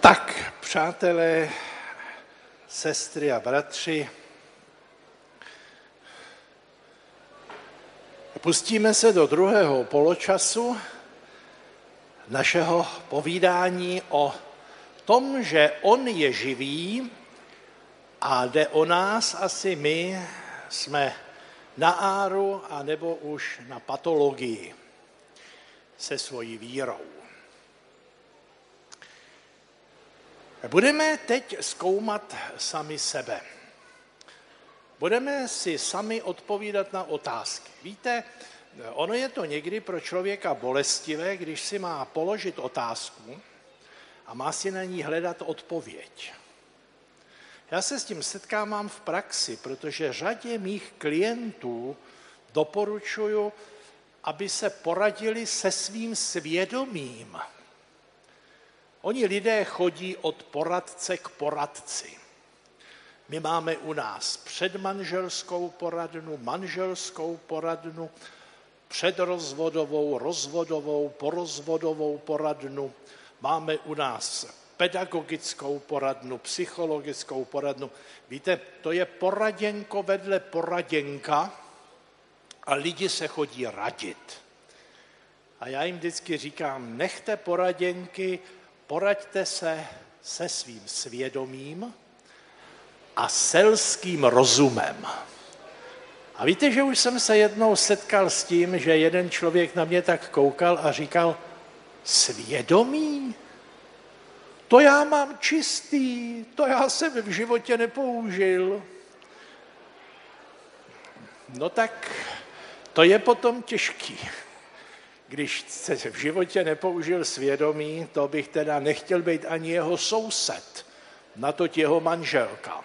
Tak, přátelé, sestry a bratři, pustíme se do druhého poločasu našeho povídání o tom, že on je živý a jde o nás, asi my jsme na áru anebo už na patologii se svojí vírou. Budeme teď zkoumat sami sebe. Budeme si sami odpovídat na otázky. Víte, ono je to někdy pro člověka bolestivé, když si má položit otázku a má si na ní hledat odpověď. Já se s tím setkávám v praxi, protože řadě mých klientů doporučuju, aby se poradili se svým svědomím. Oni lidé chodí od poradce k poradci. My máme u nás předmanželskou poradnu, manželskou poradnu, předrozvodovou, rozvodovou, porozvodovou poradnu. Máme u nás pedagogickou poradnu, psychologickou poradnu. Víte, to je poraděnko vedle poraděnka a lidi se chodí radit. A já jim vždycky říkám, nechte poraděnky, poraďte se svým svědomím a selským rozumem. A víte, že už jsem se jednou setkal s tím, že jeden člověk na mě tak koukal a říkal, svědomí? To já mám čistý, to já jsem v životě nepoužil. No tak to je potom těžký. Když se v životě nepoužil svědomí, to bych teda nechtěl být ani jeho soused, natoť jeho manželka.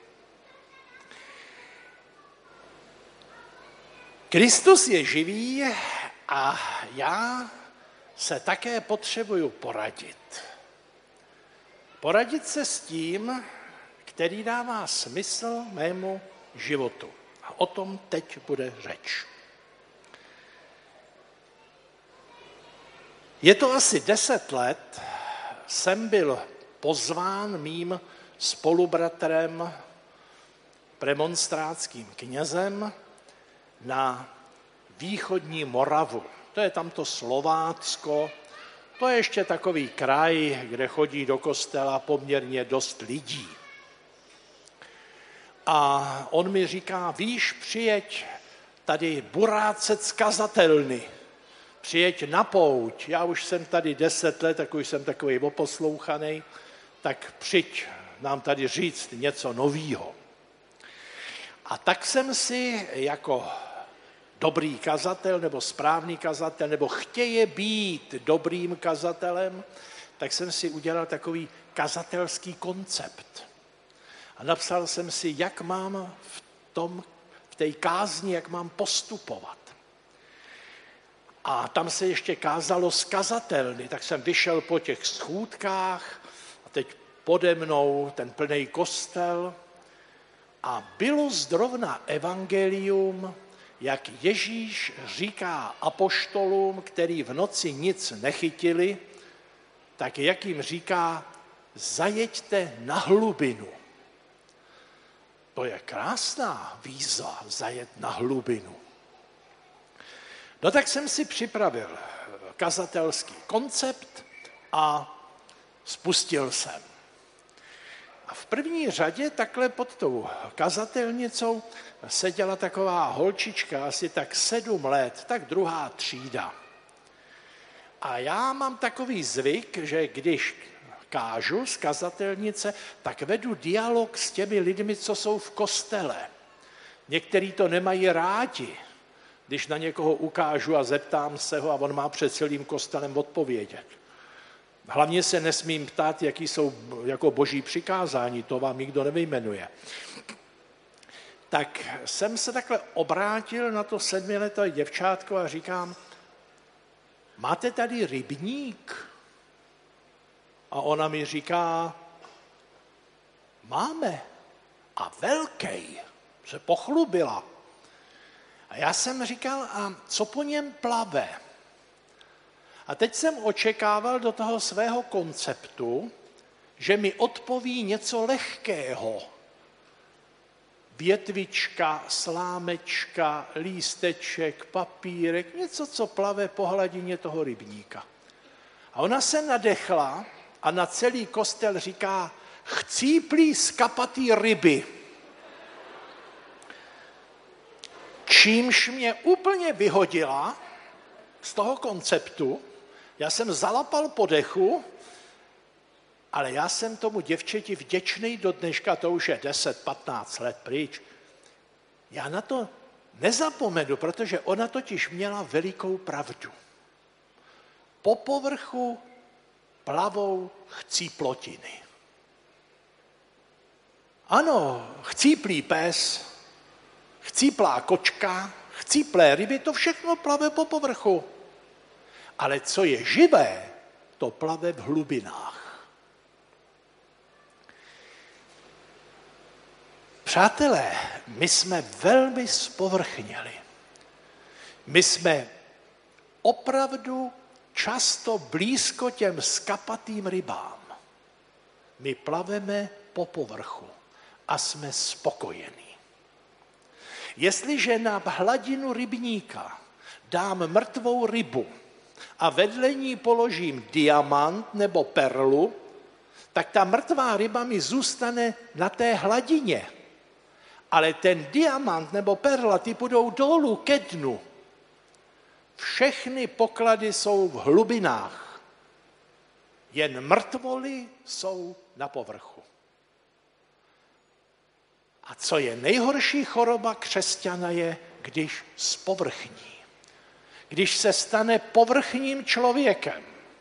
Kristus je živý a já se také potřebuju poradit. Poradit se s tím, který dává smysl mému životu. A o tom teď bude řeč. Je to asi 10 let, jsem byl pozván mým spolubratrem, premonstrátským knězem, na východní Moravu. To je tamto Slovácko, to je ještě takový kraj, kde chodí do kostela poměrně dost lidí. A on mi říká, víš, přijeď tady burácet z kazatelny, přijeď na pouť, já už jsem tady 10 let, tak už jsem takový oposlouchaný, tak přijď nám tady říct něco novýho. A tak jsem si jako dobrý kazatel nebo správný kazatel, nebo chtěje být dobrým kazatelem, tak jsem si udělal takový kazatelský koncept. A napsal jsem si, jak mám v té kázni, jak mám postupovat. A tam se ještě kázalo z kazatelny, tak jsem vyšel po těch schůdkách a teď pode mnou ten plný kostel a bylo zrovna evangelium, jak Ježíš říká apoštolům, který v noci nic nechytili, tak jak jim říká, zajeďte na hlubinu. To je krásná výzva, zajet na hlubinu. No tak jsem si připravil kazatelský koncept a spustil jsem. A v první řadě takhle pod tou kazatelnicou seděla taková holčička, asi tak 7 let, tak 2. třída. A já mám takový zvyk, že když kážu z kazatelnice, tak vedu dialog s těmi lidmi, co jsou v kostele. Někteří to nemají rádi, když na někoho ukážu a zeptám se ho a on má před celým kostelem odpovědět. Hlavně se nesmím ptát, jaký jsou jako boží přikázání, to vám nikdo nevyjmenuje. Tak jsem se takhle obrátil na to 7leté děvčátko a říkám, máte tady rybník? A ona mi říká, máme. A velký, se pochlubila. A já jsem říkal, a co po něm plave? A teď jsem očekával do toho svého konceptu, že mi odpoví něco lehkého. Větvička, slámečka, lísteček, papírek, něco, co plave po hladině toho rybníka. A ona se nadechla a na celý kostel říká: chcíplý skapatý ryby. Čímž mě úplně vyhodila z toho konceptu. Já jsem zalapal po dechu, ale já jsem tomu děvčeti vděčný do dneška, to už je 10-15 let pryč. Já na to nezapomenu, protože ona totiž měla velikou pravdu. Po povrchu plavou chcíplotiny. Ano, chcíplý pes, chcíplá kočka, chcíplé ryby, to všechno plave po povrchu. Ale co je živé, to plave v hlubinách. Přátelé, my jsme velmi zpovrchněli. My jsme opravdu často blízko těm skapatým rybám. My plaveme po povrchu a jsme spokojení. Jestliže na hladinu rybníka dám mrtvou rybu a vedle ní položím diamant nebo perlu, tak ta mrtvá ryba mi zůstane na té hladině. Ale ten diamant nebo perla, ty půjdou dolů ke dnu. Všechny poklady jsou v hlubinách. Jen mrtvoly jsou na povrchu. A co je nejhorší choroba křesťana je, když zpovrchní. Když se stane povrchním člověkem.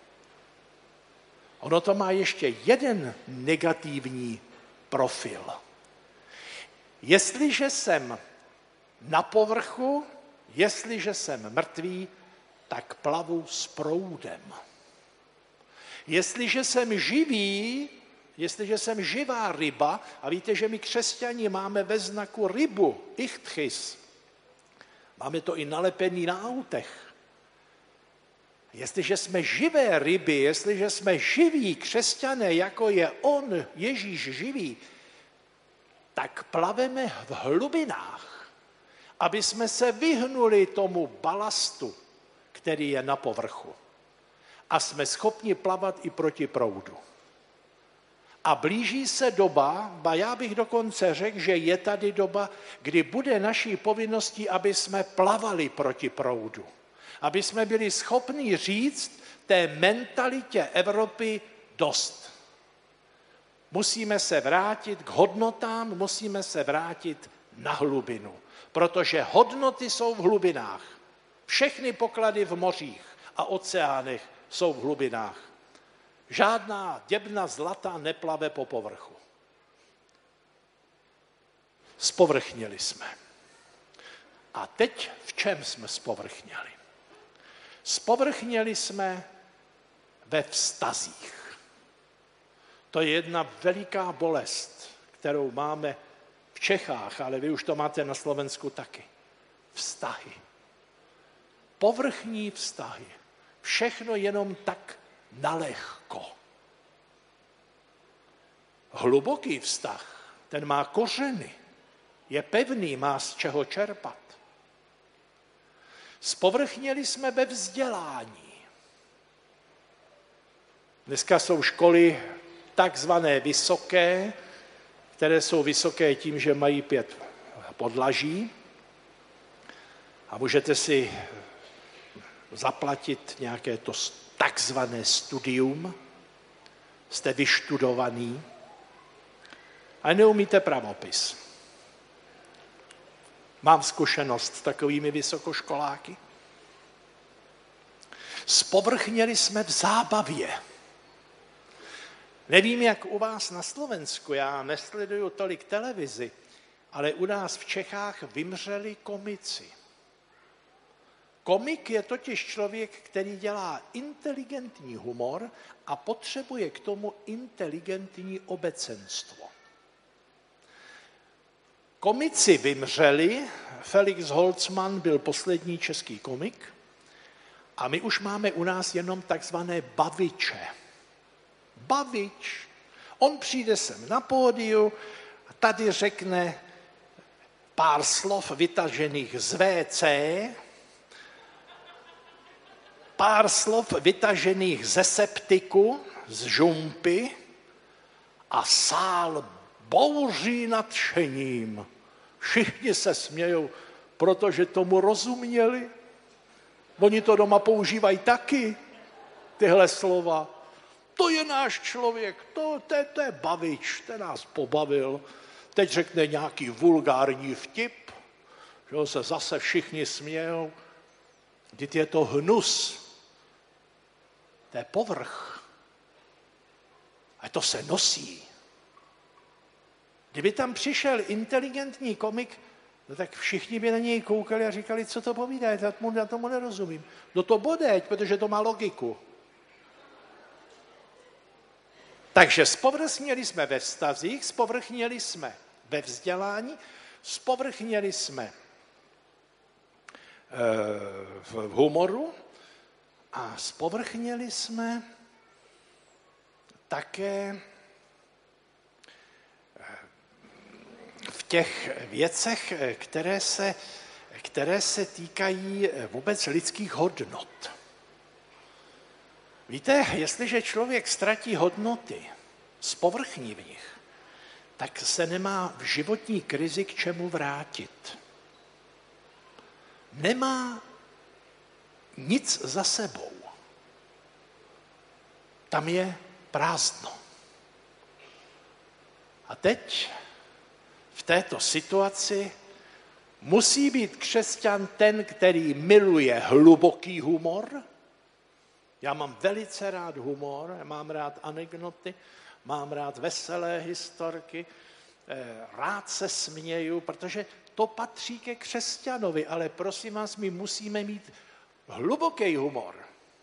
Ono to má ještě jeden negativní profil. Jestliže jsem na povrchu, jestliže jsem mrtvý, tak plavu s proudem. Jestliže jsem živý, jestliže jsem živá ryba, a víte, že my křesťani máme ve znaku rybu, ichtchys, máme to i nalepený na autech. Jestliže jsme živé ryby, jestliže jsme živí křesťané, jako je on, Ježíš živý, tak plaveme v hlubinách, aby jsme se vyhnuli tomu balastu, který je na povrchu. A jsme schopni plavat i proti proudu. A blíží se doba, ba já bych dokonce řekl, že je tady doba, kdy bude naší povinností, aby jsme plavali proti proudu. Aby jsme byli schopni říct té mentalitě Evropy dost. Musíme se vrátit k hodnotám, musíme se vrátit na hlubinu. Protože hodnoty jsou v hlubinách. Všechny poklady v mořích a oceánech jsou v hlubinách. Žádná děbna zlata neplave po povrchu. Zpovrchnili jsme. A teď v čem jsme zpovrchněli? Zpovrchněli jsme ve vztazích. To je jedna veliká bolest, kterou máme v Čechách, ale vy už to máte na Slovensku taky. Vztahy. Povrchní vztahy. Všechno jenom tak nalehko. Hluboký vztah, ten má kořeny, je pevný, má z čeho čerpat. Zpovrchněli jsme ve vzdělání. Dneska jsou školy takzvané vysoké, které jsou vysoké tím, že mají 5 podlaží a můžete si zaplatit nějaké to takzvané studium, jste vyštudovaný, ale neumíte pravopis. Mám zkušenost s takovými vysokoškoláky. Zpovrchněli jsme v zábavě. Nevím, jak u vás na Slovensku, já nesleduju tolik televizi, ale u nás v Čechách vymřeli komici. Komik je totiž člověk, který dělá inteligentní humor a potřebuje k tomu inteligentní obecenstvo. Komici vymřeli, Felix Holzmann byl poslední český komik a my už máme u nás jenom takzvané baviče. Bavič. On přijde sem na pódiu a tady řekne pár slov vytažených z WC, pár slov vytažených ze septiku, z žumpy a sál bouří nadšením. Všichni se smějou, protože tomu rozuměli. Oni to doma používají taky, tyhle slova. To je náš člověk, to je bavič, ten nás pobavil. Teď řekne nějaký vulgární vtip, že se zase všichni smějou. Vždyť je to hnus, to je povrch. A to se nosí. Kdyby tam přišel inteligentní komik, no tak všichni by na něj koukali a říkali, co to povídá, já tomu nerozumím. No to bodeď, protože to má logiku. Takže zpovrchněli jsme ve vztazích, zpovrchněli jsme ve vzdělání, zpovrchněli jsme v humoru a zpovrchněli jsme také v těch věcech, které se týkají vůbec lidských hodnot. Víte, jestliže člověk ztratí hodnoty, zpovrchní v nich, tak se nemá v životní krizi k čemu vrátit. Nemá nic za sebou. Tam je prázdno. A teď v této situaci musí být křesťan ten, který miluje hluboký humor. Já mám velice rád humor, mám rád anekdoty, mám rád veselé historky, rád se směju, protože to patří ke křesťanovi, ale prosím vás, my musíme mít hluboký humor.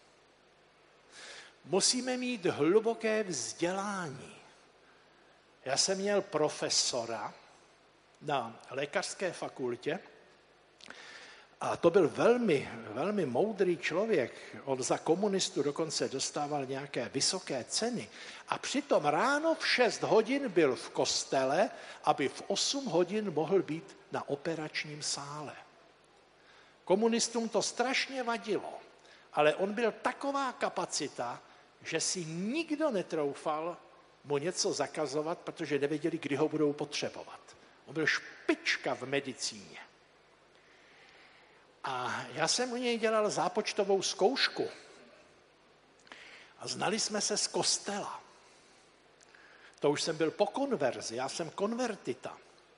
Musíme mít hluboké vzdělání. Já jsem měl profesora na lékařské fakultě a to byl velmi, velmi moudrý člověk. On za komunistu dokonce dostával nějaké vysoké ceny. A přitom ráno v 6 hodin byl v kostele, aby v 8 hodin mohl být na operačním sále. Komunistům to strašně vadilo, ale on byl taková kapacita, že si nikdo netroufal mu něco zakazovat, protože nevěděli, kdy ho budou potřebovat. On byl špička v medicíně. A já jsem u něj dělal zápočtovou zkoušku. A znali jsme se z kostela. To už jsem byl po konverzi, já jsem konvertita.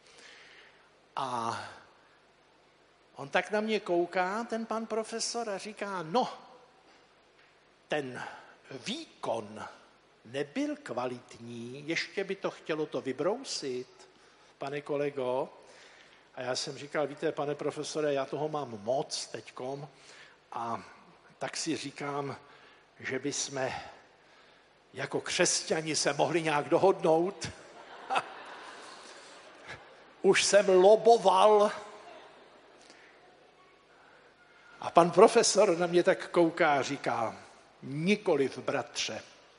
A on tak na mě kouká, ten pan profesor, a říká, no, ten výkon nebyl kvalitní, ještě by to chtělo to vybrousit, pane kolego. A já jsem říkal, víte, pane profesore, já toho mám moc teďkom a tak si říkám, že bychom jako křesťani se mohli nějak dohodnout. Už jsem loboval. A pan profesor na mě tak kouká a říká, nikoliv, bratře,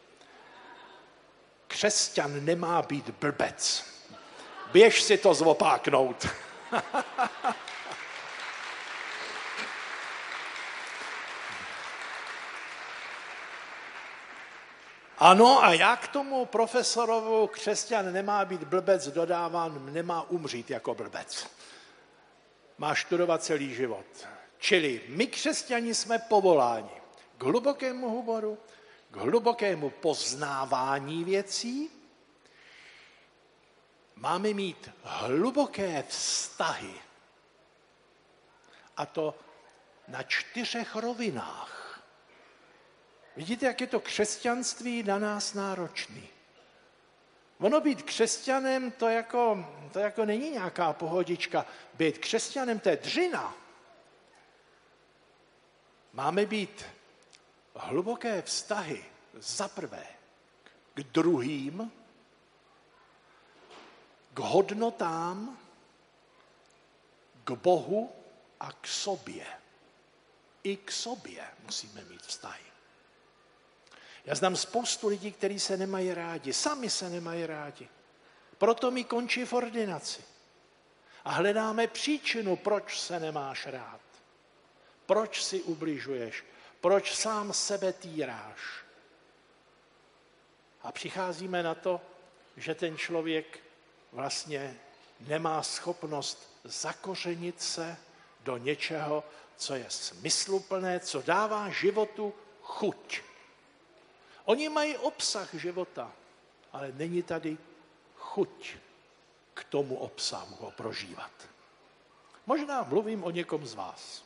křesťan nemá být blbec. Běž si to zopáknout. Ano, a já k tomu profesorovu křesťan nemá být blbec dodávám, nemá umřít jako blbec. Má studovat celý život. Čili my křesťani jsme povoláni k hlubokému humoru, k hlubokému poznávání věcí. Máme mít hluboké vztahy. A to na 4 rovinách. Vidíte, jak je to křesťanství na nás náročný. Ono být křesťanem, to jako není nějaká pohodička. Být křesťanem, to je dřina. Máme být hluboké vztahy za prvé k druhým, k hodnotám, k Bohu a k sobě. I k sobě musíme mít vztahy. Já znám spoustu lidí, kteří se nemají rádi, sami se nemají rádi. Proto mi končí v ordinaci. A hledáme příčinu, proč se nemáš rád. Proč si ubližuješ, proč sám sebe týráš. A přicházíme na to, že ten člověk vlastně nemá schopnost zakořenit se do něčeho, co je smysluplné, co dává životu chuť. Oni mají obsah života, ale není tady chuť k tomu obsahu ho prožívat. Možná mluvím o někom z vás.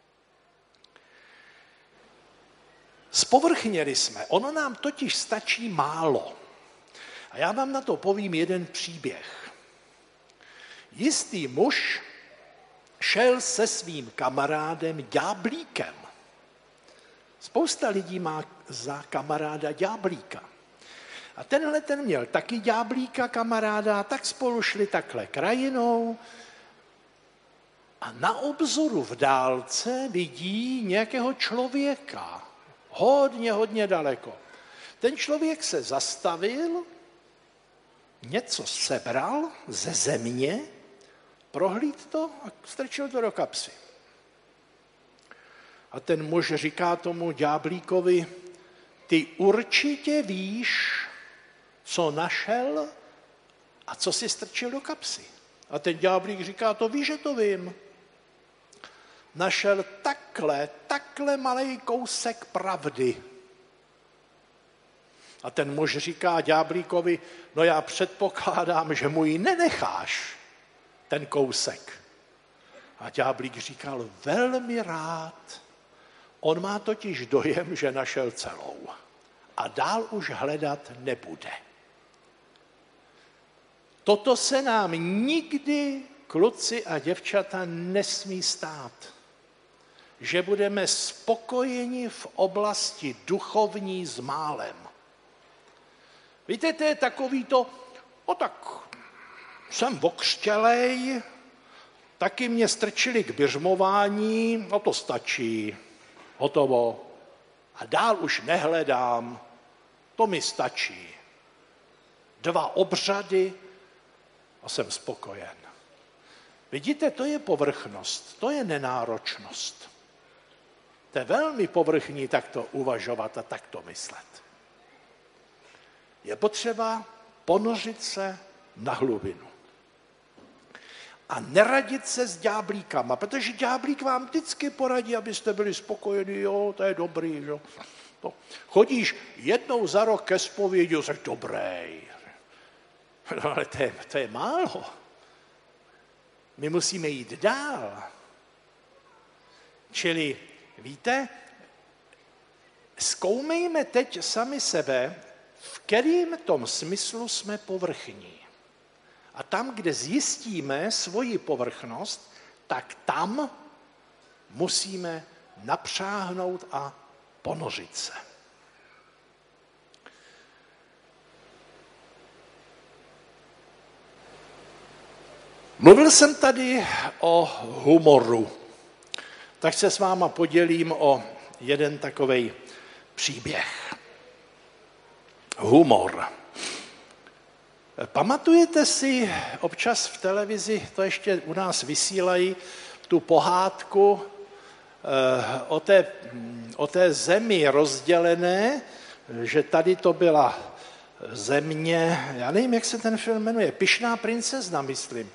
Zpovrchněli jsme, ono nám totiž stačí málo. A já vám na to povím jeden příběh. Jistý muž šel se svým kamarádem ďáblíkem. Spousta lidí má za kamaráda ďáblíka. A tenhle ten měl taky ďáblíka kamaráda, tak spolu šli takhle krajinou a na obzoru v dálce vidí nějakého člověka. Hodně daleko. Ten člověk se zastavil, něco sebral ze země, prohlídl to a strčil to do kapsy. A ten muž říká tomu ďáblíkovi, ty určitě víš, co našel a co si strčil do kapsy. A ten ďáblík říká, to víš, že to vím. Našel takhle malej kousek pravdy. A ten muž říká ďáblíkovi, no já předpokládám, že mu ji nenecháš, ten kousek. A ďáblík říkal, velmi rád. On má totiž dojem, že našel celou. A dál už hledat nebude. Toto se nám nikdy, kluci a děvčata, nesmí stát. Že budeme spokojeni v oblasti duchovní s málem. Víte, to je takový to, tak jsem okřtělej, taky mě strčili k biřmování, to stačí, hotovo. A dál už nehledám, to mi stačí. 2 obřady a jsem spokojen. Vidíte, to je povrchnost, to je nenáročnost. To je velmi povrchní takto uvažovat a takto myslet. Je potřeba ponořit se na hlubinu. A neradit se s ďáblíkama, protože ďáblík vám vždycky poradí, abyste byli spokojení, jo, to je dobrý. Jo. To. Chodíš jednou za rok ke zpovědi, jsi dobrý. No, ale to je málo. My musíme jít dál. Čili, víte, zkoumejme teď sami sebe, v kterém tom smyslu jsme povrchní. A tam, kde zjistíme svoji povrchnost, tak tam musíme napřáhnout a ponořit se. Mluvil jsem tady o humoru, tak se s váma podělím o jeden takovej příběh. Humor. Pamatujete si, občas v televizi, to ještě u nás vysílají, tu pohádku o té zemi rozdělené, že tady to byla země, já nevím, jak se ten film jmenuje, Pyšná princezna, myslím.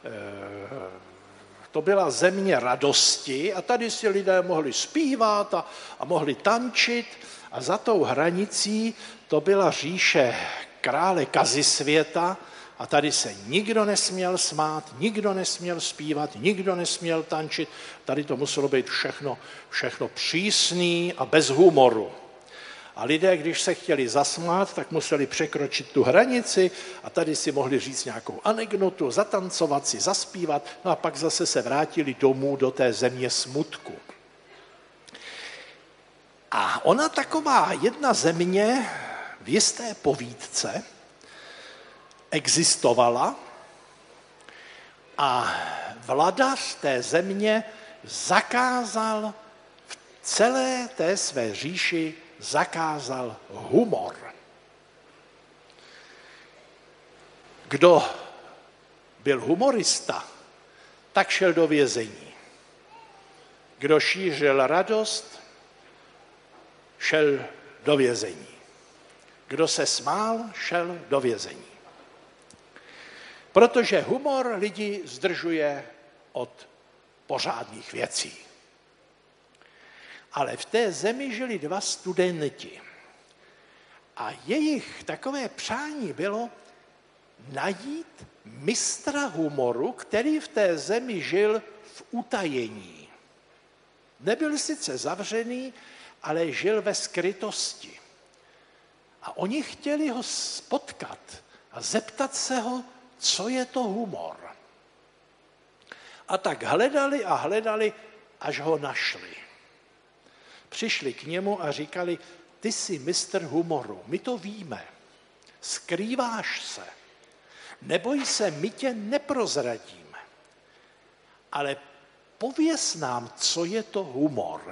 To byla země radosti a tady si lidé mohli zpívat a mohli tančit a za tou hranicí to byla říše krále Kazisvěta a tady se nikdo nesměl smát, nikdo nesměl zpívat, nikdo nesměl tančit. Tady to muselo být všechno přísný a bez humoru. A lidé, když se chtěli zasmát, tak museli překročit tu hranici a tady si mohli říct nějakou anekdotu, zatancovat si, zaspívat, no a pak zase se vrátili domů do té země smutku. A ona taková jedna země v jisté povídce existovala a vladař té země zakázal v celé té své říši zakázal humor. Kdo byl humorista, tak šel do vězení. Kdo šířil radost, šel do vězení. Kdo se smál, šel do vězení. Protože humor lidi zdržuje od pořádných věcí. Ale v té zemi žili 2 studenti. A jejich takové přání bylo najít mistra humoru, který v té zemi žil v utajení. Nebyl sice zavřený, ale žil ve skrytosti. A oni chtěli ho potkat a zeptat se ho, co je to humor. A tak hledali a hledali, až ho našli. Přišli k němu a říkali, ty jsi mistr humoru, my to víme, skrýváš se, neboj se, my tě neprozradíme, ale pověz nám, co je to humor.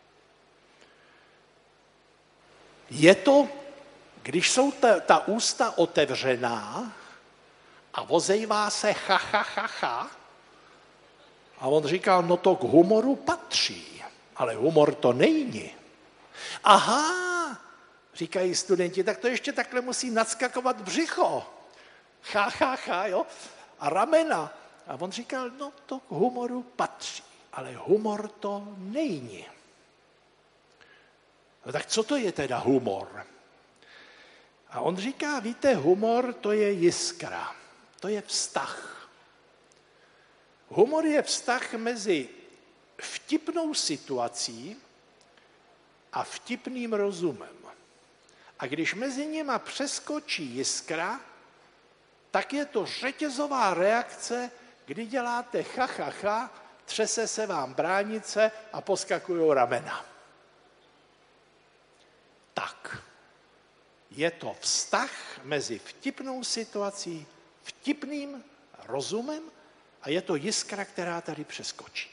Je to, když jsou ta ústa otevřená a ozejvá se ha, ha, ha, ha. A on říkal, no to k humoru patří, ale humor to není. Aha, říkají studenti, tak to ještě takhle musí nadskakovat břicho. Ha, ha, ha, jo, a ramena. A on říkal, no to k humoru patří, ale humor to není. No tak co to je teda humor? A on říká, víte, humor to je jiskra, to je vztah. Humor je vztah mezi vtipnou situací a vtipným rozumem. A když mezi nima přeskočí jiskra, tak je to řetězová reakce, kdy děláte cha, cha, cha, třese se vám bránice a poskakují ramena. Tak, je to vztah mezi vtipnou situací, vtipným rozumem a je to jiskra, která tady přeskočí.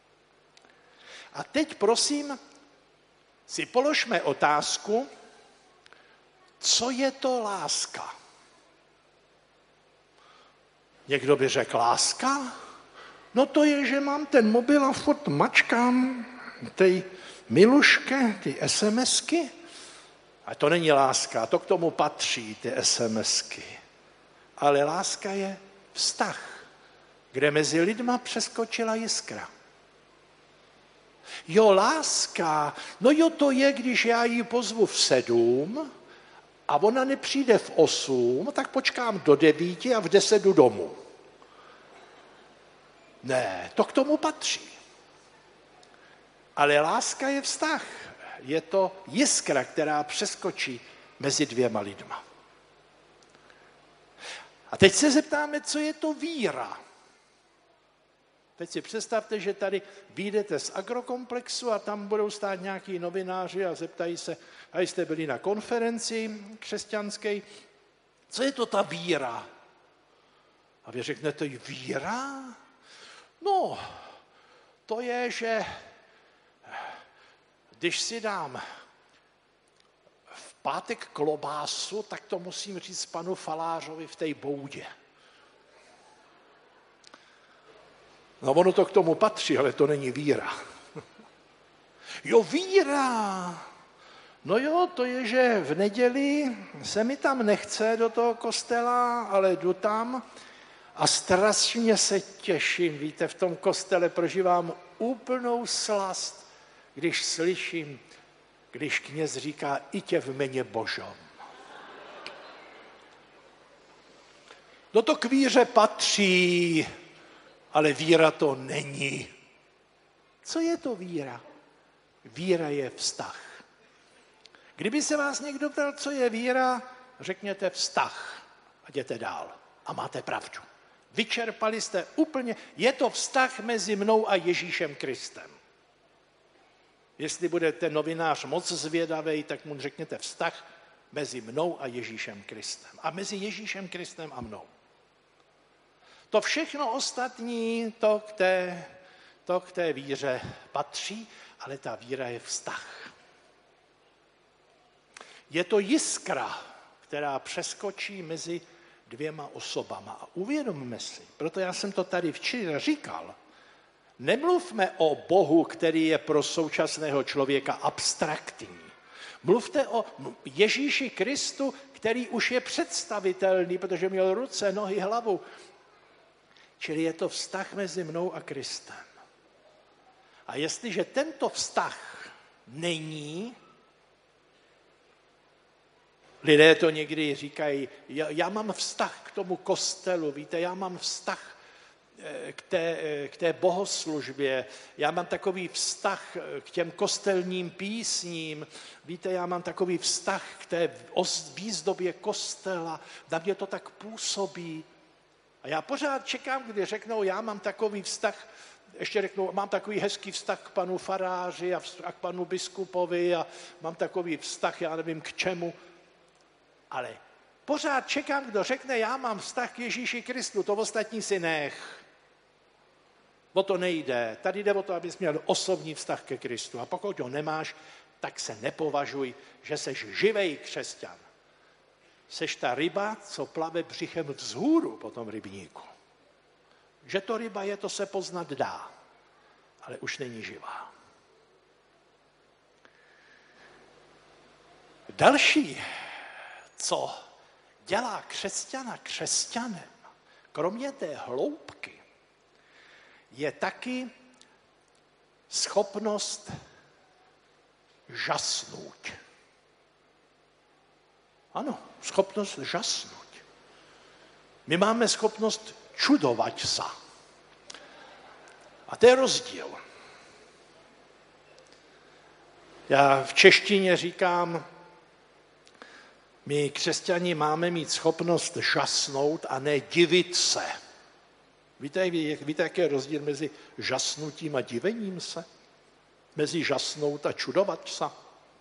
A teď prosím, si položme otázku, co je to láska? Někdo by řekl, láska? No to je, že mám ten mobil a furt mačkám tej miluške, ty SMSky. A to není láska, to k tomu patří, ty SMSky. Ale láska je vztah, kde mezi lidma přeskočila jiskra. Jo, láska, no jo, to je, když já ji pozvu v 7 a ona nepřijde v 8, tak počkám do 9 a v 10 jdu domů. Ne, to k tomu patří. Ale láska je vztah. Je to jiskra, která přeskočí mezi 2 lidma. A teď se zeptáme, co je to víra. Teď si představte, že tady vyjdete z agrokomplexu a tam budou stát nějaký novináři a zeptají se, a jste byli na konferenci křesťanské, co je to ta víra? A vy řeknete, víra? No, to je, že když si dám v pátek klobásu, tak to musím říct panu falářovi v té boudě. No ono to k tomu patří, ale to není víra. Jo, víra. No jo, to je, že v neděli se mi tam nechce do toho kostela, ale jdu tam a strašně se těším. Víte, v tom kostele prožívám úplnou slast, když slyším, když kněz říká, i tě v jméně Božom. No to k víře patří, ale víra to není. Co je to víra? Víra je vztah. Kdyby se vás někdo ptal, co je víra, řekněte vztah a jděte dál. A máte pravdu. Vyčerpali jste úplně, je to vztah mezi mnou a Ježíšem Kristem. Jestli bude ten novinář moc zvědavý, tak mu řekněte vztah mezi mnou a Ježíšem Kristem. A mezi Ježíšem Kristem a mnou. To všechno ostatní, to k té víře patří, ale ta víra je vztah. Je to jiskra, která přeskočí mezi dvěma osobama. A uvědomme si, proto já jsem to tady včera říkal, nemluvme o Bohu, který je pro současného člověka abstraktní. Mluvte o Ježíši Kristu, který už je představitelný, protože měl ruce, nohy, hlavu. Čili je to vztah mezi mnou a Kristem. A jestliže tento vztah není, lidé to někdy říkají, já mám vztah k tomu kostelu, víte, já mám vztah k té bohoslužbě, já mám takový vztah k těm kostelním písním, víte, já mám takový vztah k té výzdobě kostela, na mě to tak působí. A já pořád čekám, kdy řeknou, já mám takový vztah, ještě řeknou, mám takový hezký vztah k panu faráři a k panu biskupovi a mám takový vztah, já nevím k čemu, ale pořád čekám, kdo řekne, já mám vztah k Ježíši Kristu, to ostatní si nech. O to nejde. Tady jde o to, abys měl osobní vztah ke Kristu. A pokud ho nemáš, tak se nepovažuj, že seš živej křesťan. Seš ta ryba, co plave břichem vzhůru po tom rybníku. Že to ryba je, to se poznat dá, ale už není živá. Další, co dělá křesťana křesťanem, kromě té hloubky, je taky schopnost žasnout. Ano, schopnost žasnout. My máme schopnost čudovat se. A to je rozdíl. Já v češtině říkám, my křesťani máme mít schopnost žasnout a ne divit se. Víte, jaký je rozdíl mezi žasnutím a divením se? Mezi žasnout a čudovat se?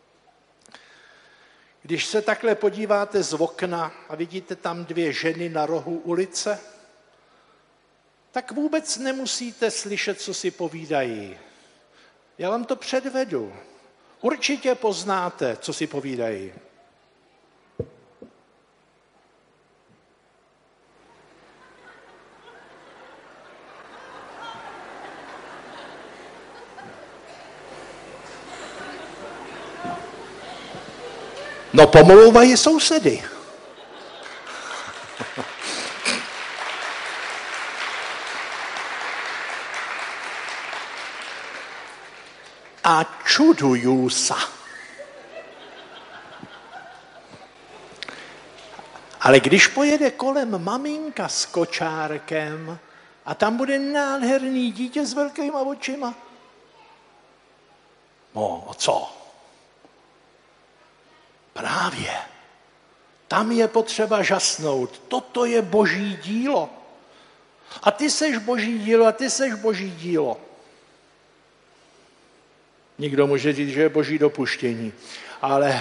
Když se takhle podíváte z okna a vidíte tam dvě ženy na rohu ulice, tak vůbec nemusíte slyšet, co si povídají. Já vám to předvedu. Určitě poznáte, co si povídají. No pomlouvají sousedy. A čuduju se. Ale když pojede kolem maminka s kočárkem a tam bude nádherný dítě s velkýma očima, no, co? Právě. Tam je potřeba žasnout. Toto je boží dílo. A ty seš boží dílo, a ty seš boží dílo. Někdo může říct, že je boží dopuštění, ale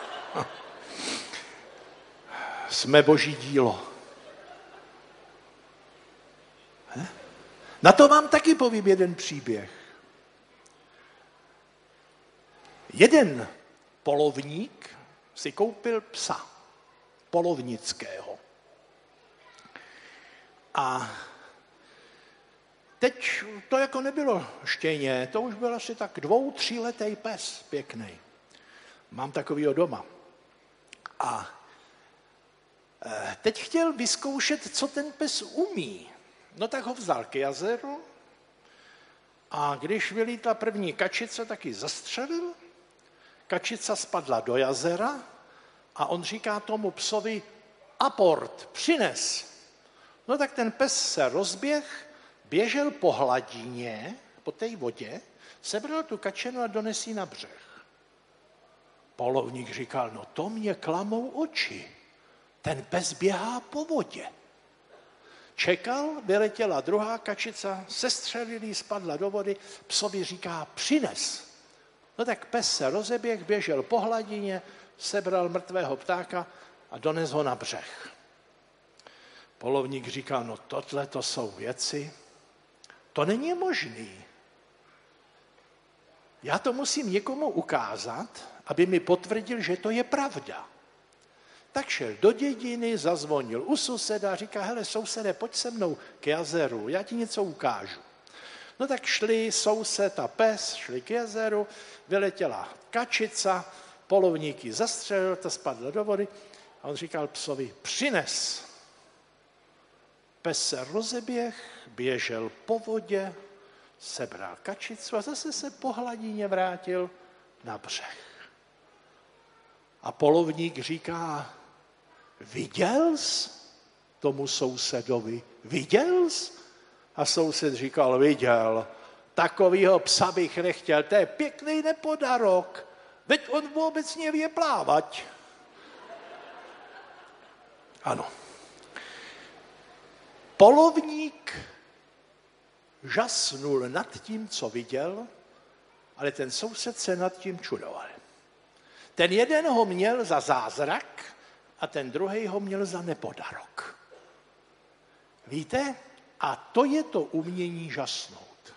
jsme boží dílo. Na to vám taky povím jeden příběh. Jeden polovník si koupil psa polovnického. A teď to jako nebylo štěně, to už byl asi tak 2-3letý pes, pěkný. Mám takovýho doma. A teď chtěl vyzkoušet, co ten pes umí. No tak ho vzal k jazeru a když vylítla první kačice, tak ji zastřelil. Kačica spadla do jezera a on říká tomu psovi, aport, přines. No tak ten pes se rozběh, běžel po hladině, po té vodě, sebral tu kačenu a dones ji na břeh. Polovník říkal, no to mě klamou oči. Ten pes běhá po vodě. Čekal, vyletěla druhá kačica, sestřelil, spadla do vody, psovi říká, přines. No tak pes se rozeběh, běžel po hladině, sebral mrtvého ptáka a dones ho na břeh. Polovník říkal, no tohle to jsou věci, to není možný. Já to musím někomu ukázat, aby mi potvrdil, že to je pravda. Tak šel do dědiny, zazvonil u suseda, říká, hele sousede, pojď se mnou k jazeru, já ti něco ukážu. No tak šli soused a pes, šli k jezeru, vyletěla kačica, polovník ji zastřelil, ta spadla do vody a on říkal psovi, přines. Pes se rozeběh, běžel po vodě, sebral kačicu a zase se po hladině vrátil na břeh. A polovník říká, viděl jsi tomu sousedovi? Viděl jsi? A soused říkal, viděl, takovýho psa bych nechtěl, to je pěkný nepodarok, veď on vůbec neví plávat. Ano. Polovník žasnul nad tím, co viděl, ale ten soused se nad tím čudoval. Ten jeden ho měl za zázrak a ten druhý ho měl za nepodarok. Víte? A to je to umění žasnout.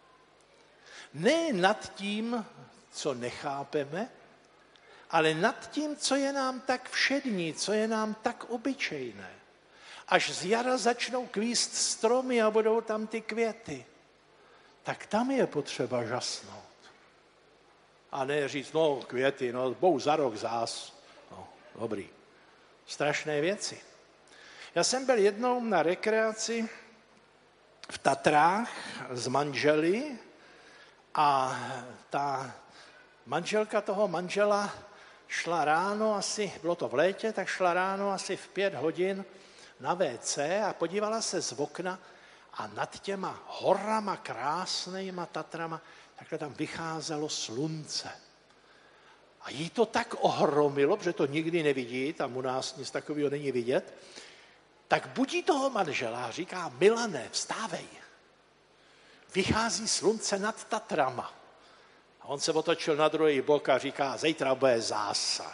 Ne nad tím, co nechápeme, ale nad tím, co je nám tak všední, co je nám tak obyčejné. Až z jara začnou kvíst stromy a budou tam ty květy, tak tam je potřeba žasnout. A ne říct, no květy, no budou za rok zás. No, dobrý. Strašné věci. Já jsem byl jednou na rekreaci v Tatrách s manželi a ta manželka toho manžela šla ráno asi, bylo to v létě, tak šla ráno asi v 5 hodin na WC a podívala se z okna a nad těma horama krásnýma Tatrama takhle tam vycházelo slunce. A jí to tak ohromilo, protože to nikdy nevidí, tam u nás nic takového není vidět, tak budí toho manžela a říká, Milane, vstávej. Vychází slunce nad Tatrama. A on se otočil na druhý bok a říká, zítra bude zása.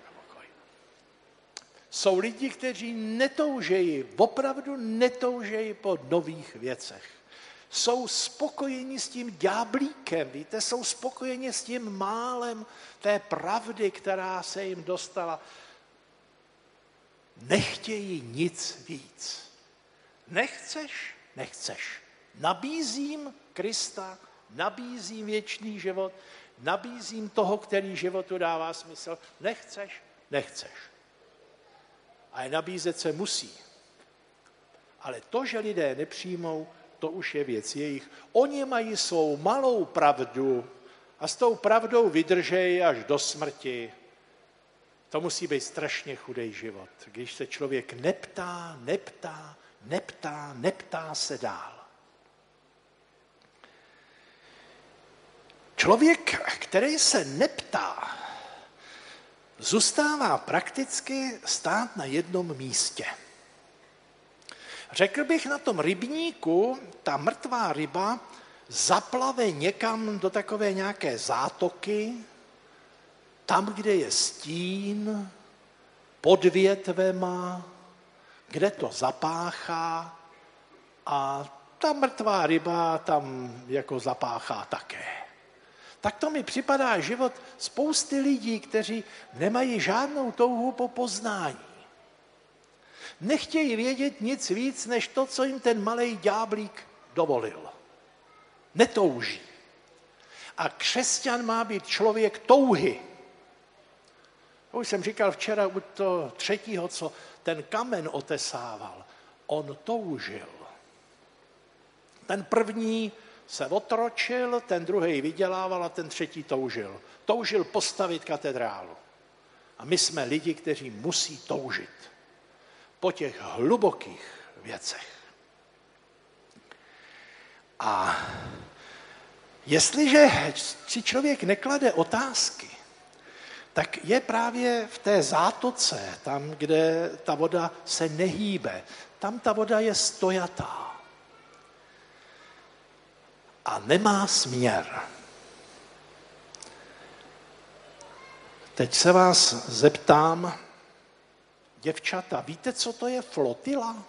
Jsou lidi, kteří netoužejí, opravdu netoužejí po nových věcech. Jsou spokojeni s tím ďáblíkem, víte, jsou spokojeni s tím málem té pravdy, která se jim dostala. Nechtějí nic víc. Nechceš? Nechceš. Nabízím Krista, nabízím věčný život, nabízím toho, který životu dává smysl. Nechceš? Nechceš. A nabízet se musí. Ale to, že lidé nepřijmou, to už je věc jejich. Oni mají svou malou pravdu a s tou pravdou vydržejí až do smrti. To musí být strašně chudej život, když se člověk neptá se dál. Člověk, který se neptá, zůstává prakticky stát na jednom místě. Řekl bych, na tom rybníku ta mrtvá ryba zaplave někam do takové nějaké zátoky, tam, kde je stín, pod větvema, kde to zapáchá a ta mrtvá ryba tam jako zapáchá také. Tak to mi připadá život spousty lidí, kteří nemají žádnou touhu po poznání. Nechtějí vědět nic víc, než to, co jim ten malej ďáblík dovolil. Netouží. A křesťan má být člověk touhy. To už jsem říkal včera u toho třetího, co ten kamen otesával. On toužil. Ten první se otročil, ten druhý vydělával a ten třetí toužil. Toužil postavit katedrálu. A my jsme lidi, kteří musí toužit po těch hlubokých věcech. A jestliže si člověk neklade otázky, tak je právě v té zátoce, tam, kde ta voda se nehýbe, tam ta voda je stojatá a nemá směr. Teď se vás zeptám, děvčata, víte, co to je flotila?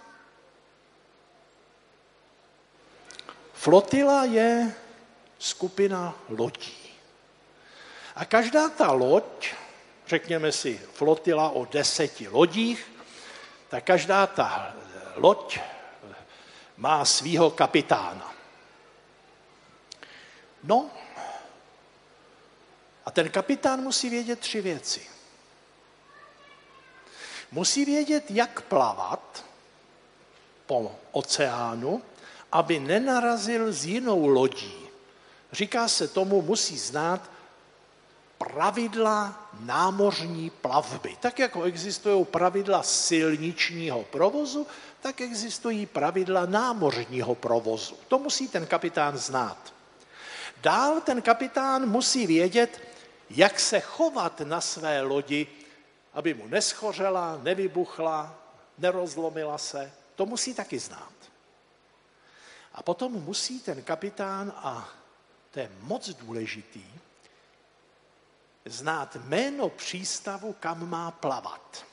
Flotila je skupina lodí. A každá ta loď, řekněme si flotila o 10 lodích, tak každá ta loď má svýho kapitána. No, a ten kapitán musí vědět 3 věci. Musí vědět, jak plavat po oceánu, aby nenarazil s jinou lodí. Říká se tomu, musí znát pravidla námořní plavby. Tak jako existují pravidla silničního provozu, tak existují pravidla námořního provozu. To musí ten kapitán znát. Dál ten kapitán musí vědět, jak se chovat na své lodi, aby mu neschořela, nevybuchla, nerozlomila se. To musí taky znát. A potom musí ten kapitán, a to je moc důležitý, znát jméno přístavu, kam má plavat.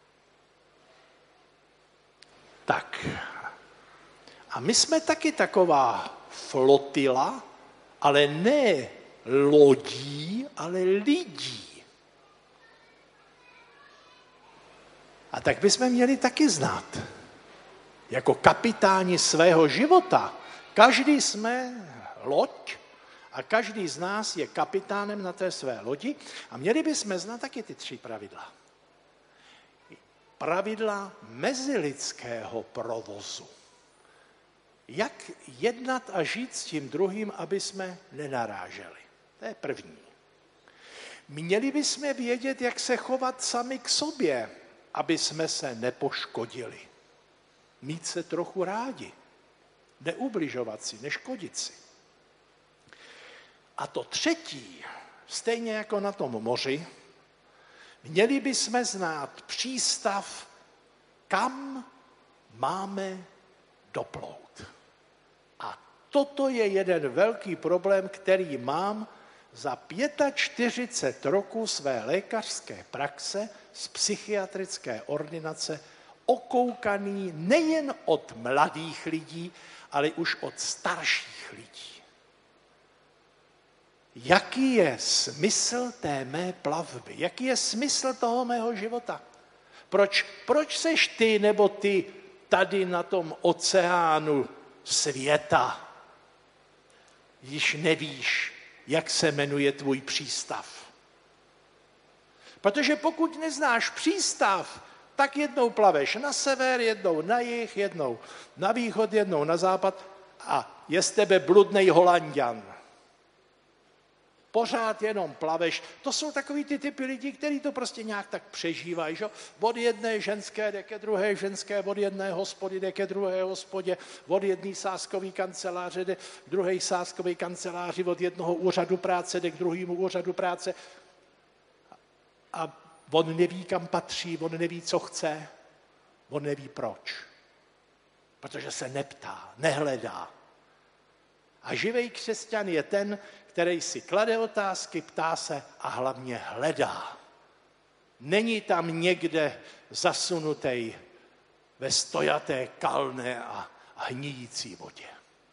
Tak. A my jsme taky taková flotila, ale ne lodí, ale lidí. A tak bychom měli taky znát, jako kapitáni svého života. Každý jsme loď a každý z nás je kapitánem na té své lodi a měli bychom znát taky ty 3 pravidla. Pravidla mezilidského provozu. Jak jednat a žít s tím druhým, aby jsme nenaráželi. To je první. Měli bychom vědět, jak se chovat sami k sobě, aby jsme se nepoškodili. Mít se trochu rádi. Neubližovat si, neškodit si. A to 3, stejně jako na tom moři, měli bychom znát přístav, kam máme doplout. A toto je jeden velký problém, který mám za 45 roků své lékařské praxe z psychiatrické ordinace, okoukaný nejen od mladých lidí, ale už od starších lidí. Jaký je smysl té mé plavby? Jaký je smysl toho mého života? Proč seš ty nebo ty tady na tom oceánu světa, když nevíš, jak se jmenuje tvůj přístav? Protože pokud neznáš přístav, tak jednou plaveš na sever, jednou na jih, jednou na východ, jednou na západ a je z tebe bludnej Holanďan. Pořád jenom plaveš. To jsou takový ty typy lidí, kteří to prostě nějak tak přežívají. Že? Od jedné ženské jde ke druhé ženské, od jedné hospody jde ke druhé hospodě, od jedné sázkové kanceláře jde k druhé sázkové kanceláři, od jednoho úřadu práce jde k druhému úřadu práce. A on neví, kam patří, on neví, co chce, on neví proč. Protože se neptá, nehledá. A živý křesťan je ten, který si klade otázky, ptá se a hlavně hledá. Není tam někde zasunutej ve stojaté, kalné a hníjící vodě.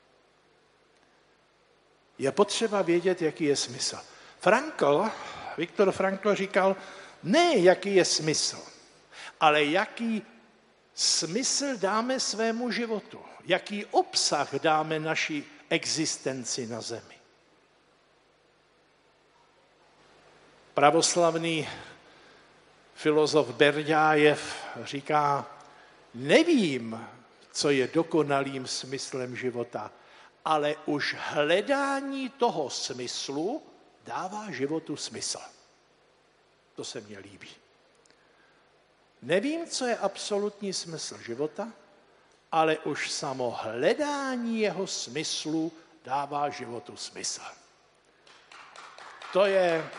Je potřeba vědět, jaký je smysl. Viktor Frankl říkal, ne jaký je smysl, ale jaký smysl dáme svému životu, jaký obsah dáme naší existenci na zemi. Pravoslavný filozof Berďájev říká, nevím, co je dokonalým smyslem života, ale už hledání toho smyslu dává životu smysl. To se mně líbí. Nevím, co je absolutní smysl života, ale už samo hledání jeho smyslu dává životu smysl. To je...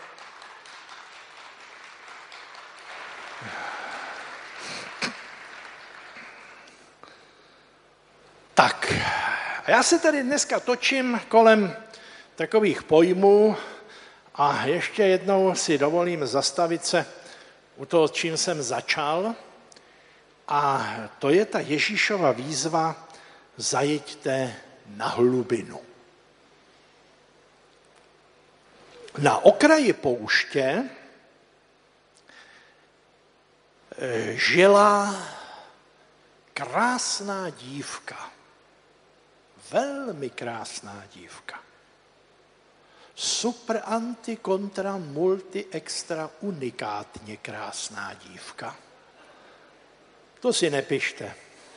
Tak, a já se tady dneska točím kolem takových pojmů a ještě jednou si dovolím zastavit se u toho, čím jsem začal. A to je ta Ježíšova výzva, zajeďte na hlubinu. Na okraji pouště žila krásná dívka. Velmi krásná dívka. Super anti kontra multi extra unikátně krásná dívka. To si nepište.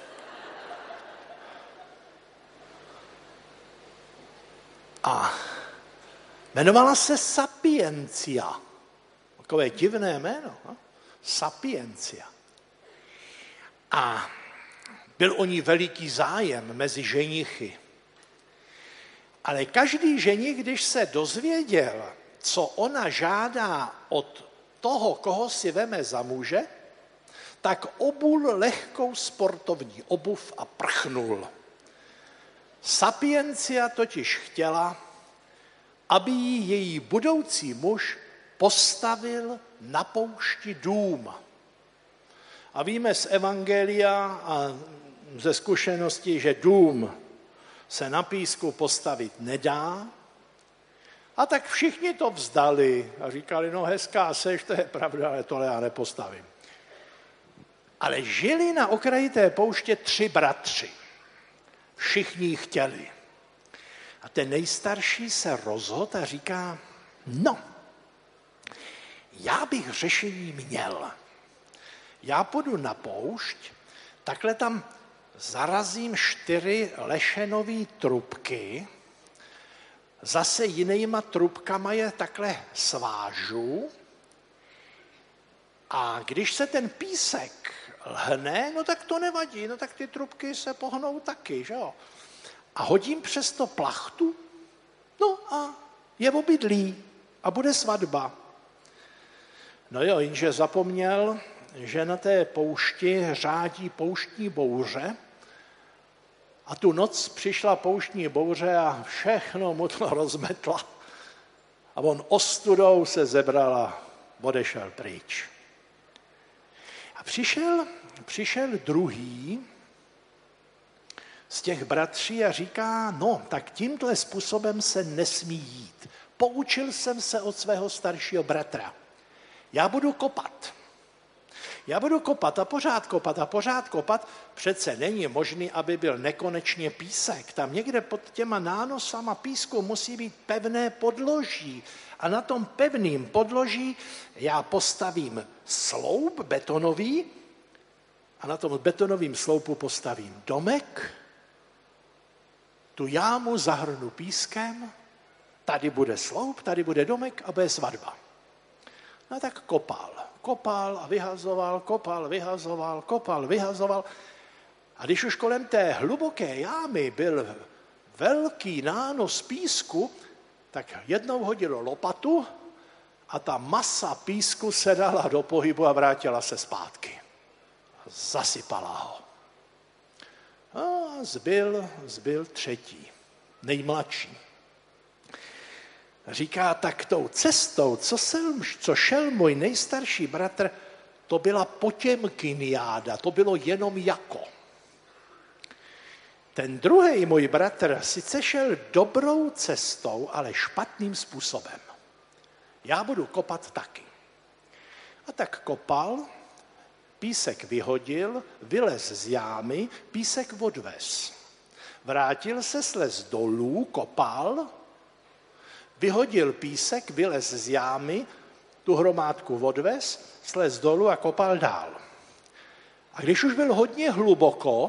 A jmenovala se Sapiencia. Takové divné jméno. No? Sapiencia. A byl o ní veliký zájem mezi ženichy. Ale každý ženich, když se dozvěděl, co ona žádá od toho, koho si veme za muže, tak obul lehkou sportovní obuv a prchnul. Sapiencia totiž chtěla, aby jí její budoucí muž postavil na poušti dům. A víme z Evangelia a ze zkušenosti, že dům se na písku postavit nedá. A tak všichni to vzdali a říkali, no hezká seš, to je pravda, ale tohle já nepostavím. Ale žili na okraji té pouště 3 bratři. Všichni ji chtěli. A ten nejstarší se rozhodl a říká, no, já bych řešení měl. Já půjdu na poušť, takhle tam zarazím 4 lešenové trubky, zase jinýma trubkama je takhle svážu a když se ten písek lhne, no tak to nevadí, no tak ty trubky se pohnou taky, že jo. A hodím přes to plachtu, no a je obydlí a bude svatba. No jo, jenže zapomněl, že na té poušti řádí pouštní bouře a tu noc přišla pouštní bouře a všechno mu to rozmetla. A on ostudou se zebral a odešel pryč. A přišel druhý z těch bratří a říká, no, tak tímhle způsobem se nesmí jít. Poučil jsem se od svého staršího bratra. Já budu kopat. Já budu kopat a pořád kopat a pořád kopat. Přece není možný, aby byl nekonečně písek. Tam někde pod těma nánosama písku musí být pevné podloží. A na tom pevném podloží já postavím sloup betonový a na tom betonovém sloupu postavím domek, tu jámu zahrnu pískem, tady bude sloup, tady bude domek a bude svatba. No tak kopal a vyhazoval, kopal, vyhazoval. A když už kolem té hluboké jámy byl velký nános písku, tak jednou hodilo lopatu a ta masa písku se dala do pohybu a vrátila se zpátky. Zasypala ho. A zbyl třetí, nejmladší. Říká, tak tou cestou, co šel můj nejstarší bratr, to byla Potěmkiniáda, to bylo jenom jako. Ten druhý můj bratr sice šel dobrou cestou, ale špatným způsobem. Já budu kopat taky. A tak kopal, písek vyhodil, vylez z jámy, písek odvez. Vrátil se, slez dolů, kopal, vyhodil písek, vylez z jámy, tu hromádku odvez, slez dolů a kopal dál. A když už byl hodně hluboko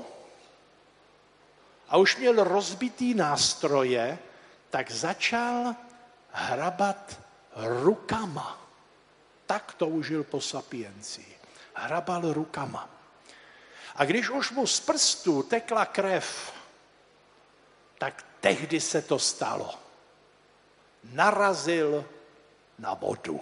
a už měl rozbitý nástroje, tak začal hrabat rukama. Tak toužil po sapiencii. Hrabal rukama. A když už mu z prstů tekla krev, tak tehdy se to stalo. Narazil na vodu.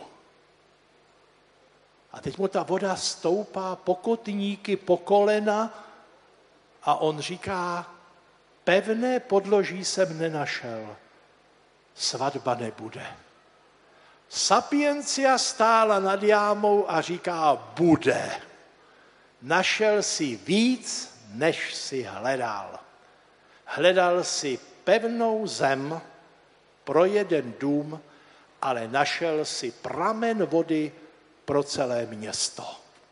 A teď mu ta voda stoupá po kotníky, po kolena a on říká, pevné podloží jsem nenašel, svatba nebude. Sapiencia stála nad jámou a říká, bude. Našel si víc, než si hledal. Hledal si pevnou zem pro jeden dům ale našel si pramen vody pro celé město.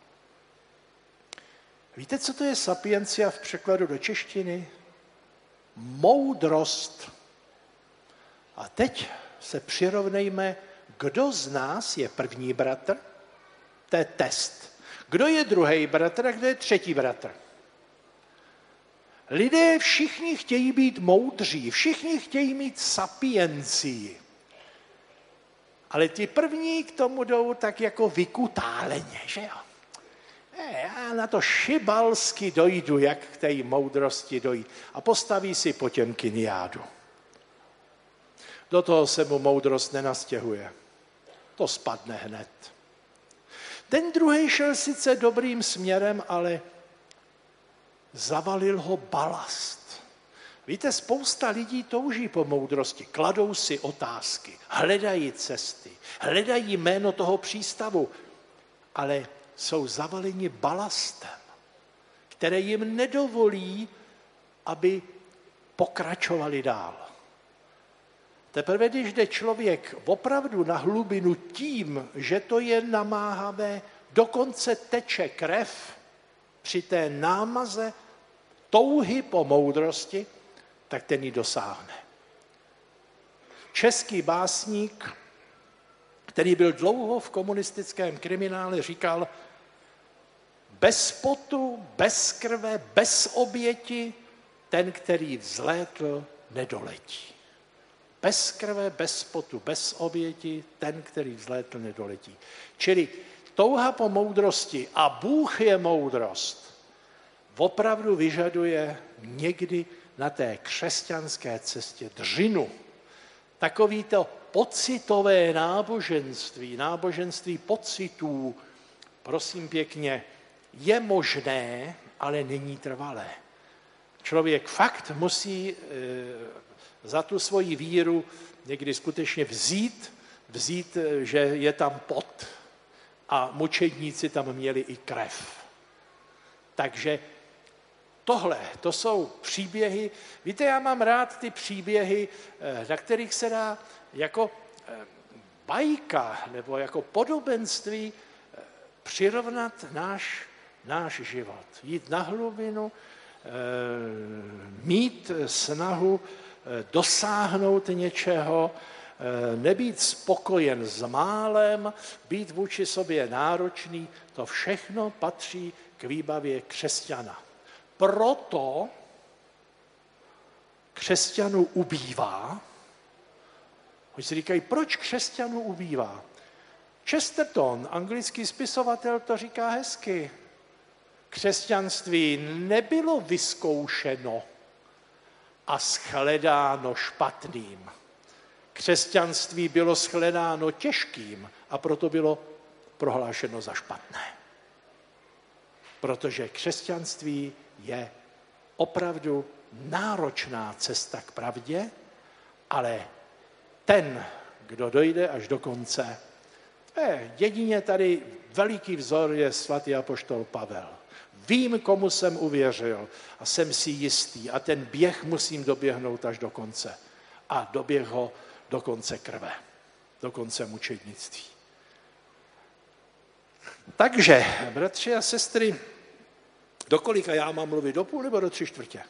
Víte, co to je sapiencia v překladu do češtiny? Moudrost. A teď se přirovnejme, kdo z nás je první bratr? To je test. Kdo je druhý bratr a kdo je třetí bratr? Lidé všichni chtějí být moudří, všichni chtějí mít sapiencii. Ale ty první k tomu jdou tak jako vykutáleně, že jo? Já na to šibalsky dojdu, jak k té moudrosti dojít. A postaví si Potěmkiniádu. Do toho se mu moudrost nenastěhuje. To spadne hned. Ten druhý šel sice dobrým směrem, ale zavalil ho balast. Víte, spousta lidí touží po moudrosti, kladou si otázky, hledají cesty, hledají jméno toho přístavu, ale jsou zavaleni balastem, které jim nedovolí, aby pokračovali dál. Teprve, když jde člověk opravdu na hlubinu tím, že to je namáhavé, dokonce teče krev při té námaze touhy po moudrosti, tak ten ji dosáhne. Český básník, který byl dlouho v komunistickém kriminále, říkal: bez potu, bez krve, bez oběti, ten, který vzlétl, nedoletí. Bez krve, bez potu, bez oběti, ten, který vzlétl, nedoletí. Čili touha po moudrosti, a Bůh je moudrost, opravdu vyžaduje někdy na té křesťanské cestě dřinu. Takový to pocitové náboženství, náboženství pocitů, prosím pěkně, je možné, ale není trvalé. Člověk fakt musí za tu svoji víru někdy skutečně vzít, že je tam pot. A mučedníci tam měli i krev. Takže tohle, to jsou příběhy. Víte, já mám rád ty příběhy, na kterých se dá jako bajka nebo jako podobenství přirovnat náš život. Jít na hlubinu, mít snahu dosáhnout něčeho, nebýt spokojen s málem, být vůči sobě náročný, to všechno patří k výbavě křesťana. Proto křesťanů ubývá. Oni si říkají, proč křesťanů ubývá? Chesterton, anglický spisovatel, to říká hezky. Křesťanství nebylo vyzkoušeno a shledáno špatným. Křesťanství bylo shledáno těžkým a proto bylo prohlášeno za špatné. Protože křesťanství je opravdu náročná cesta k pravdě, ale ten, kdo dojde až do konce, jedině tady veliký vzor je svatý apoštol Pavel. Vím, komu jsem uvěřil a jsem si jistý a ten běh musím doběhnout až do konce. A doběh ho do konce krve, do konce mučednictví. Takže, bratři a sestry, do kolika já mám mluvit? Do půl nebo do 3/4?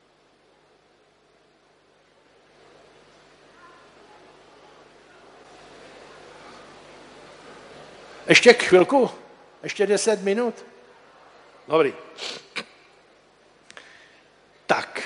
Ještě chvilku? Ještě 10 minut? Dobrý. Tak.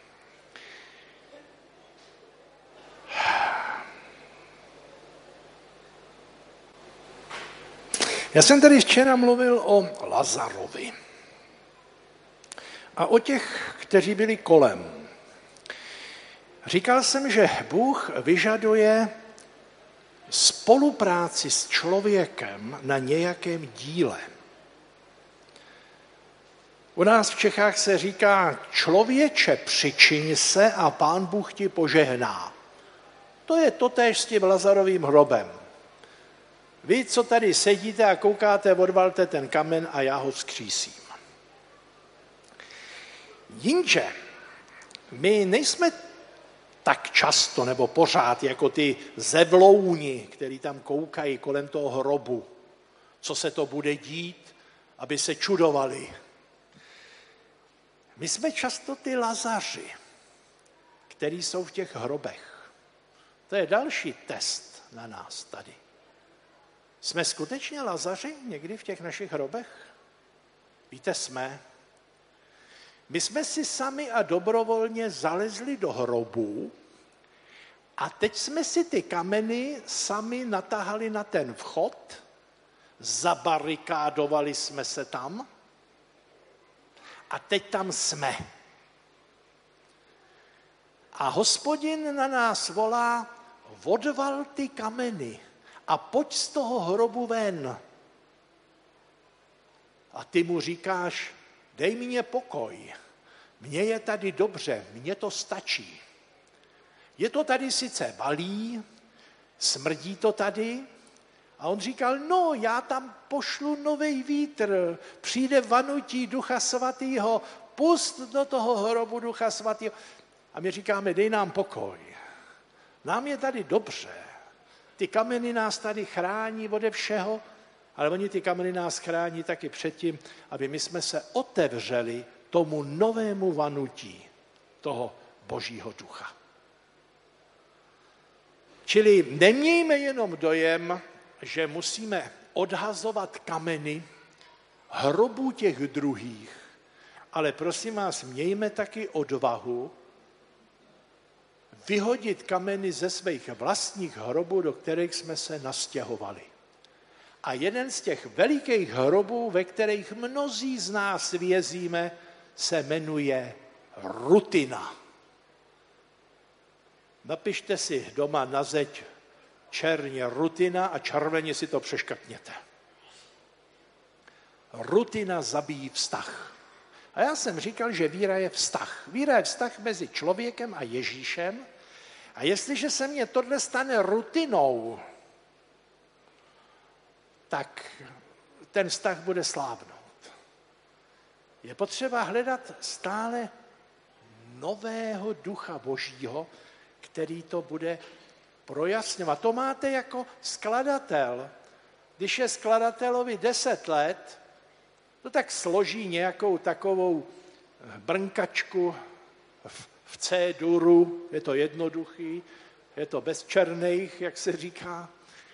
Já jsem tady včera mluvil o Lazarovi a o těch, kteří byli kolem. Říkal jsem, že Bůh vyžaduje spolupráci s člověkem na nějakém díle. U nás v Čechách se říká, člověče, přičiň se a Pán Bůh ti požehná. To je totéž s tím Lazarovým hrobem. Vy, co tady sedíte a koukáte, odvalte ten kamen a já ho vzkřísím. Jinže my nejsme tak často nebo pořád jako ty zevlouni, který tam koukají kolem toho hrobu, co se to bude dít, aby se čudovali. My jsme často ty Lazaři, který jsou v těch hrobech. To je další test na nás tady. Jsme skutečně Lazaři někdy v těch našich hrobech? Víte, jsme. My jsme si sami a dobrovolně zalezli do hrobů a teď jsme si ty kameny sami natahali na ten vchod, zabarikádovali jsme se tam a teď tam jsme. A Hospodin na nás volá, odval ty kameny a pojď z toho hrobu ven. A ty mu říkáš, dej mě pokoj, mně je tady dobře, mně to stačí. Je to tady sice valí, smrdí to tady, a on říkal, no já tam pošlu novej vítr, přijde vanutí Ducha Svatýho, pust do toho hrobu Ducha Svatýho. A my říkáme, dej nám pokoj, nám je tady dobře, ty kameny nás tady chrání ode všeho, ale oni ty kameny nás chrání taky předtím, aby my jsme se otevřeli tomu novému vanutí toho Božího Ducha. Čili nemějme jenom dojem, že musíme odhazovat kameny hrobů těch druhých, ale prosím vás, mějme taky odvahu vyhodit kameny ze svých vlastních hrobů, do kterých jsme se nastěhovali. A jeden z těch velikých hrobů, ve kterých mnozí z nás vězíme, se jmenuje rutina. Napište si doma na zeď černě rutina a červeně si to přeškrtněte. Rutina zabíjí vztah. A já jsem říkal, že víra je vztah. Víra je vztah mezi člověkem a Ježíšem. A jestliže se mně tohle stane rutinou, tak ten vztah bude slábnout. Je potřeba hledat stále nového Ducha Božího, který to bude projasňovat. To máte jako skladatel. Když je skladatelovi 10 let, to tak složí nějakou takovou brnkačku v C-duru, je to jednoduchý, je to bez černých, jak se říká.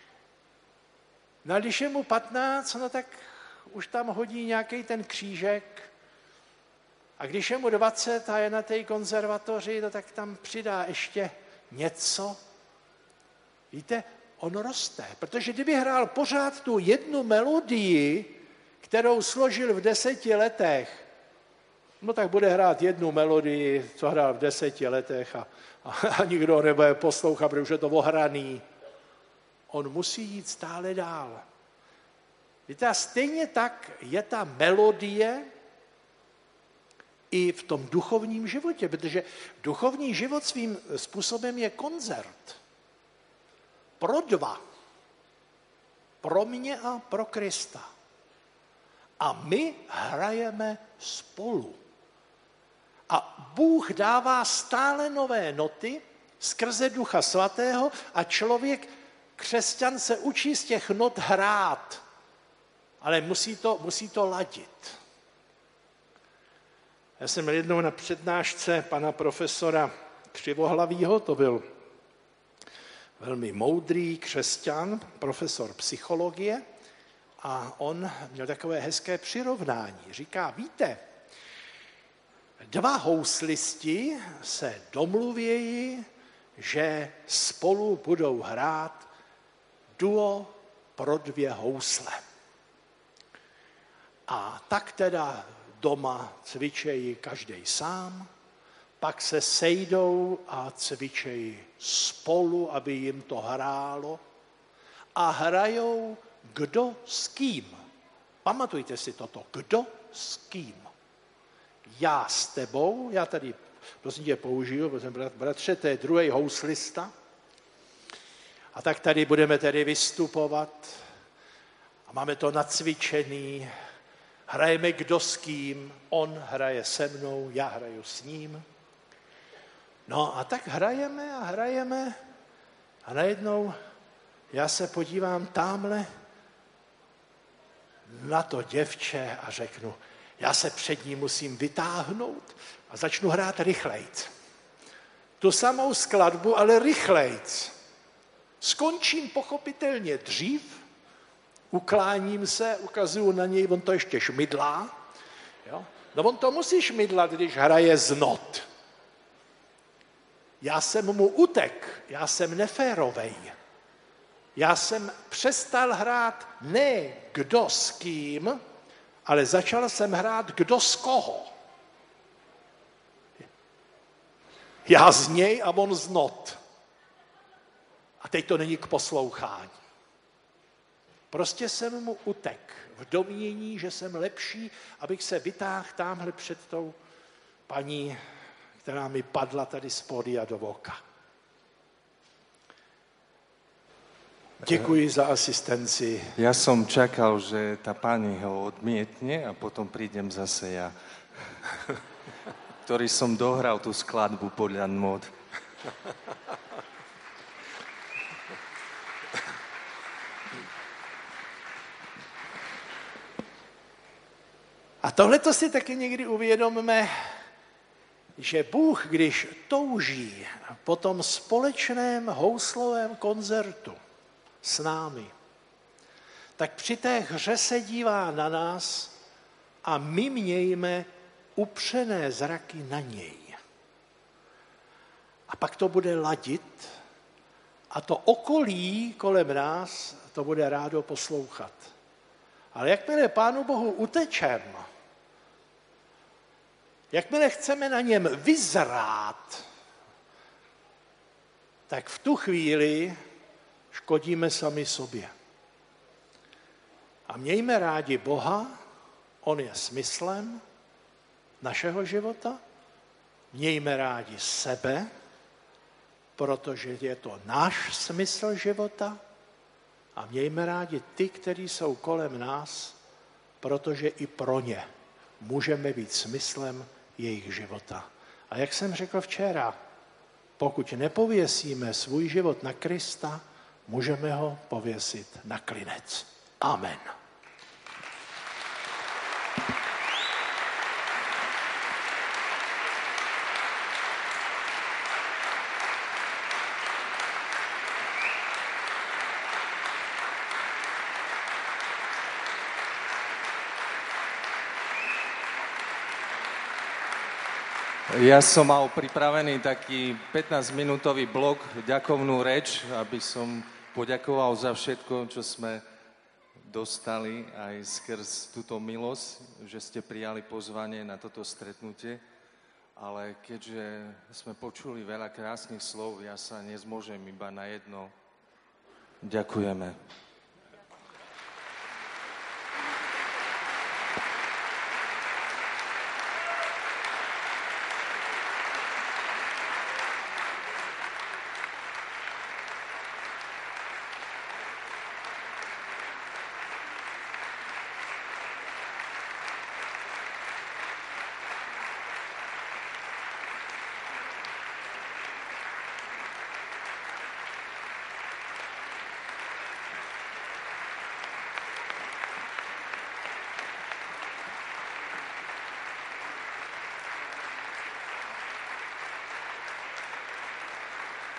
No a když je mu 15, no tak už tam hodí nějaký ten křížek. A když je mu 20 a je na té konzervatoři, no tak tam přidá ještě něco. Víte, on roste, protože kdyby hrál pořád tu jednu melodii, kterou složil v 10 letech, no tak bude hrát jednu melodii, co hrál v 10 letech a nikdo nebude poslouchat, protože je to ohraný. On musí jít stále dál. Víte, a stejně tak je ta melodie i v tom duchovním životě, protože duchovní život svým způsobem je koncert. Pro dva. Pro mě a pro Krista. A my hrajeme spolu. A Bůh dává stále nové noty skrze Ducha Svatého a člověk, křesťan, se učí z těch not hrát, ale musí to ladit. Já jsem jednou na přednášce pana profesora Křivohlavýho, to byl velmi moudrý křesťan, profesor psychologie, a on měl takové hezké přirovnání. Říká, víte, 2 houslisti se domluvějí, že spolu budou hrát duo pro 2 housle. A tak teda doma cvičejí každý sám, pak se sejdou a cvičejí spolu, aby jim to hrálo, a hrajou kdo s kým. Pamatujte si toto, kdo s kým. Já s tebou, já tady prosím tě použiju, protože bratře, to je druhý houslista, a tak tady budeme tedy vystupovat a máme to nacvičený, hrajeme kdo s kým, on hraje se mnou, já hraju s ním. No a tak hrajeme a najednou já se podívám tamhle na to děvče a řeknu, já se před ní musím vytáhnout a začnu hrát rychlejc. Tu samou skladbu, ale rychlejc. Skončím pochopitelně dřív, ukláním se, ukazuju na něj, on to ještě šmydlá. Jo? No on to musí šmydlat, když hraje z not. Já jsem mu utek, já jsem neférovej. Já jsem přestal hrát ne kdo s kým, ale začal jsem hrát kdo z koho. Já z něj a on z not. A teď to není k poslouchání. Prostě jsem mu utek v domnění, že jsem lepší, abych se vytáhl tamhle před tou paní, která mi padla tady z pódia do voka. Děkuji za asistenci. Ja som čakal, že tá pani ho odmietne a potom prídem zase ja, ktorý som dohral tú skladbu podľa mód. A tohleto si taky někdy uvědomme, že Bůh, když touží po tom společném houslovém koncertu s námi, tak při té hře se dívá na nás a my mějme upřené zraky na něj. A pak to bude ladit a to okolí kolem nás to bude rádo poslouchat. Ale jakmile Pánu Bohu utečem, jakmile chceme na něm vyzrát, tak v tu chvíli škodíme sami sobě. A mějme rádi Boha, on je smyslem našeho života, mějme rádi sebe, protože je to náš smysl života, a mějme rádi ty, kteří jsou kolem nás, protože i pro ně můžeme být smyslem jejich života. A jak jsem řekl včera, pokud nepověsíme svůj život na Krista, můžeme ho pověsit na klinec. Amen. Ja som mal pripravený taký 15-minútový blok, ďakovnú reč, aby som poďakoval za všetko, čo sme dostali aj skrz túto milosť, že ste prijali pozvanie na toto stretnutie. Ale keďže sme počuli veľa krásnych slov, ja sa nezmôžem iba na jedno. Ďakujeme.